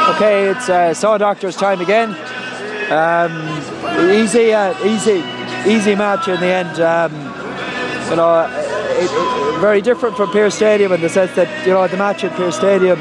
Okay, it's Saw Doctor's time again. Easy match in the end. Very different from Pearse Stadium in the sense that the match at Pearse Stadium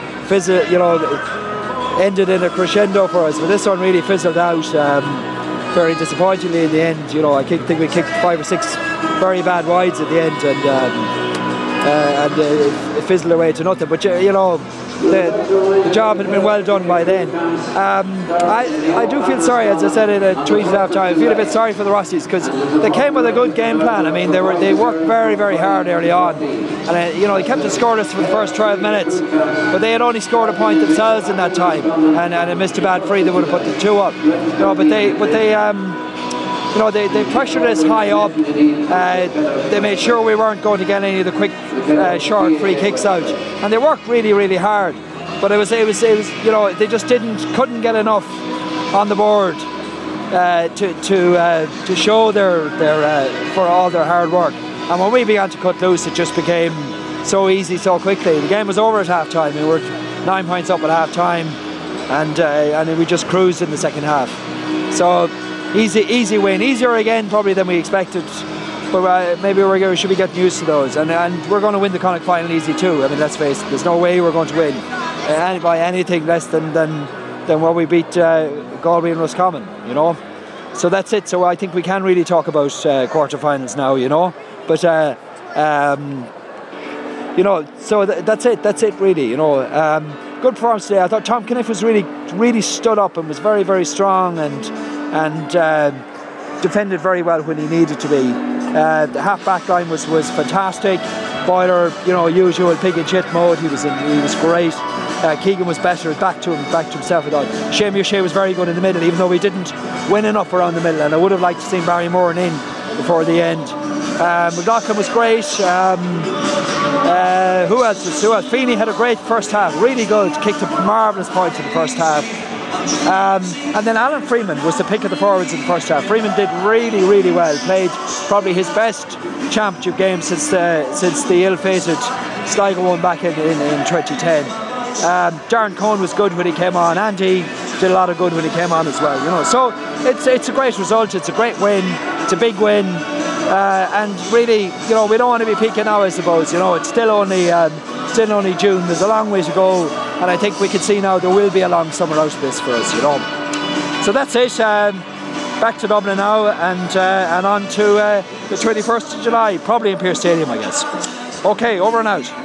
ended in a crescendo for us, but this one really fizzled out very disappointingly in the end. I think we kicked 5 or 6 very bad wides at the end, and it fizzled away to nothing. But the job had been well done by then. I do feel sorry, as I said in a tweet at half time, I feel a bit sorry for the Rossies because they came with a good game plan. I mean, they worked very, very hard early on, and they kept it scoreless for the first 12 minutes, but they had only scored a point themselves in that time, and it missed a bad free. They would have put the 2 up, but they pressured us high up. They made sure we weren't going to get any of the quick, short free kicks out, and they worked really, really hard. But it was they just couldn't get enough on the board to show their for all their hard work. And when we began to cut loose, it just became so easy so quickly. The game was over at half time. We were 9 points up at half time, and we just cruised in the second half. So. Easy win, easier again probably than we expected, but maybe we should be getting used to those, and we're going to win the Connacht final easy too. I mean, let's face it, there's no way we're going to win by anything less than what we beat Galway and Roscommon, so that's it. So I think we can really talk about quarterfinals now, but so that's it really, good performance today. I thought Tom Caniff was really stood up and was very, very strong and defended very well when he needed to be. The half-back line was fantastic. Boiler, usual pig and shit mode. He was great. Keegan was better, back to himself. I thought Shane O'Shea was very good in the middle, even though we didn't win enough around the middle. And I would have liked to see Barry Moran in before the end. McLaughlin was great. Who else? Feeney had a great first half, really good. Kicked a marvellous point in the first half. And then Alan Freeman was the pick of the forwards in the first half. Freeman did really, really well. Played probably his best championship game since the ill-fated Sligo one back in 2010. Darren Cohn was good when he came on. Andy did a lot of good when he came on as well. So it's a great result. It's a great win. It's a big win. And really, we don't want to be peaking now, I suppose. It's still only June. There's a long way to go. And I think we can see now there will be a long summer out of this for us, So that's it. Back to Dublin now, and on to the 21st of July, probably in Pearse Stadium, I guess. Okay, over and out.